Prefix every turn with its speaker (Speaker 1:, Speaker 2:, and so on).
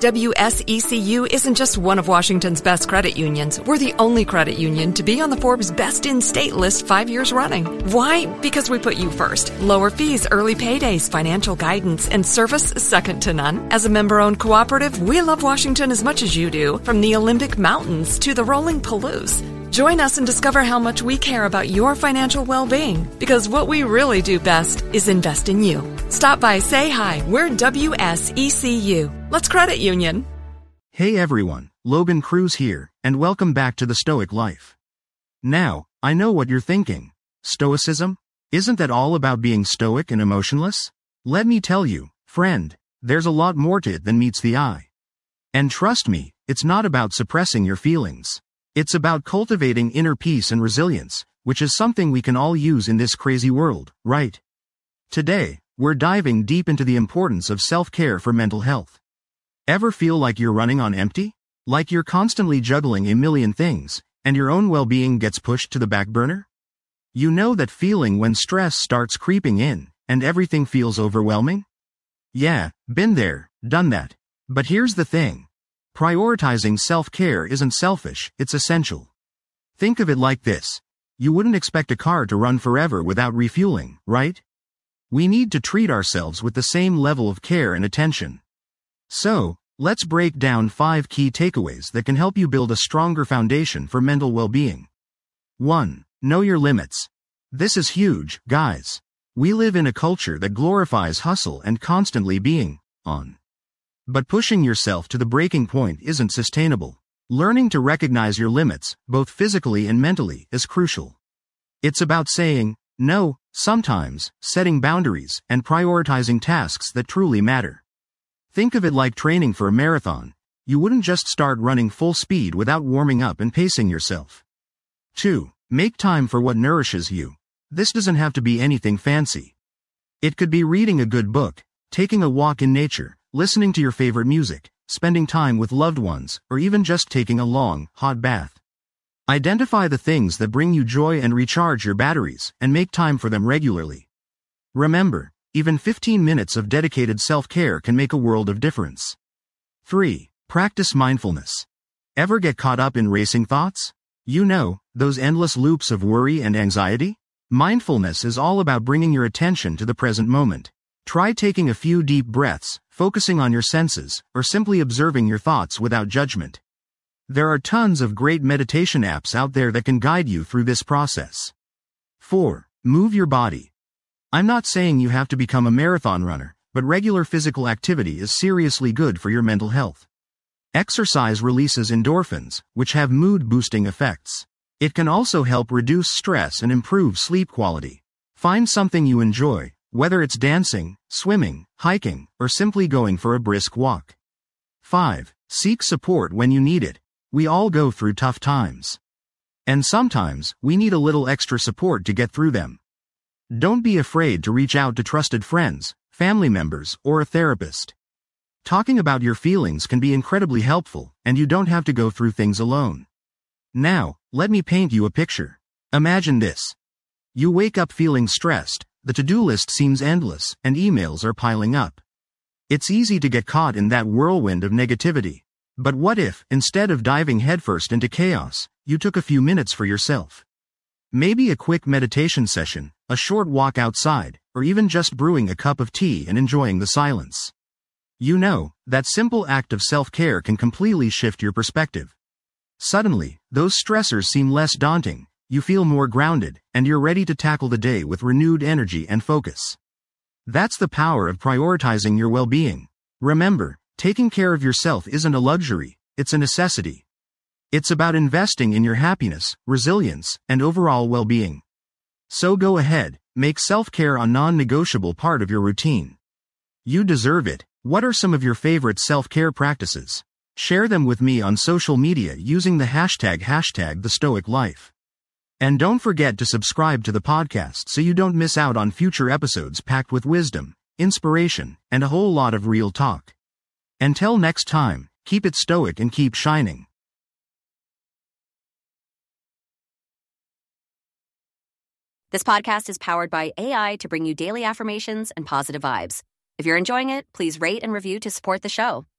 Speaker 1: WSECU isn't just one of Washington's best credit unions. We're the only credit union to be on the Forbes Best in State list 5 years running. Why? Because we put you first. Lower fees, early paydays, financial guidance, and service second to none. As a member-owned cooperative, we love Washington as much as you do, from the Olympic Mountains to the rolling Palouse. Join us and discover how much we care about your financial well-being, because what we really do best is invest in you. Stop by, say hi. We're WSECU. Let's credit union.
Speaker 2: Hey everyone, Logan Cruz here, and welcome back to The Stoic Life. Now, I know what you're thinking. Stoicism? Isn't that all about being stoic and emotionless? Let me tell you, friend, there's a lot more to it than meets the eye. And trust me, it's not about suppressing your feelings. It's about cultivating inner peace and resilience, which is something we can all use in this crazy world, right? Today, we're diving deep into the importance of self-care for mental health. Ever feel like you're running on empty? Like you're constantly juggling a million things, and your own well-being gets pushed to the back burner? You know that feeling when stress starts creeping in, and everything feels overwhelming? Yeah, been there, done that. But here's the thing. Prioritizing self-care isn't selfish, it's essential. Think of it like this. You wouldn't expect a car to run forever without refueling, right? We need to treat ourselves with the same level of care and attention. So, let's break down 5 key takeaways that can help you build a stronger foundation for mental well-being. 1. Know your limits. This is huge, guys. We live in a culture that glorifies hustle and constantly being on. But pushing yourself to the breaking point isn't sustainable. Learning to recognize your limits, both physically and mentally, is crucial. It's about saying no, sometimes, setting boundaries, and prioritizing tasks that truly matter. Think of it like training for a marathon. You wouldn't just start running full speed without warming up and pacing yourself. 2. Make time for what nourishes you. This doesn't have to be anything fancy. It could be reading a good book, taking a walk in nature, listening to your favorite music, spending time with loved ones, or even just taking a long, hot bath. Identify the things that bring you joy and recharge your batteries, and make time for them regularly. Remember, even 15 minutes of dedicated self-care can make a world of difference. 3. Practice mindfulness. Ever get caught up in racing thoughts? You know, those endless loops of worry and anxiety? Mindfulness is all about bringing your attention to the present moment. Try taking a few deep breaths, focusing on your senses, or simply observing your thoughts without judgment. There are tons of great meditation apps out there that can guide you through this process. 4. Move your body. I'm not saying you have to become a marathon runner, but regular physical activity is seriously good for your mental health. Exercise releases endorphins, which have mood-boosting effects. It can also help reduce stress and improve sleep quality. Find something you enjoy, whether it's dancing, swimming, hiking, or simply going for a brisk walk. 5. Seek support when you need it. We all go through tough times. And sometimes, we need a little extra support to get through them. Don't be afraid to reach out to trusted friends, family members, or a therapist. Talking about your feelings can be incredibly helpful, and you don't have to go through things alone. Now, let me paint you a picture. Imagine this. You wake up feeling stressed, the to-do list seems endless, and emails are piling up. It's easy to get caught in that whirlwind of negativity. But what if, instead of diving headfirst into chaos, you took a few minutes for yourself? Maybe a quick meditation session, a short walk outside, or even just brewing a cup of tea and enjoying the silence. You know, that simple act of self-care can completely shift your perspective. Suddenly, those stressors seem less daunting, you feel more grounded, and you're ready to tackle the day with renewed energy and focus. That's the power of prioritizing your well-being. Remember, taking care of yourself isn't a luxury, it's a necessity. It's about investing in your happiness, resilience, and overall well-being. So go ahead, make self-care a non-negotiable part of your routine. You deserve it. What are some of your favorite self-care practices? Share them with me on social media using the hashtag #TheStoicLife. And don't forget to subscribe to the podcast so you don't miss out on future episodes packed with wisdom, inspiration, and a whole lot of real talk. Until next time, keep it stoic and keep shining.
Speaker 3: This podcast is powered by AI to bring you daily affirmations and positive vibes. If you're enjoying it, please rate and review to support the show.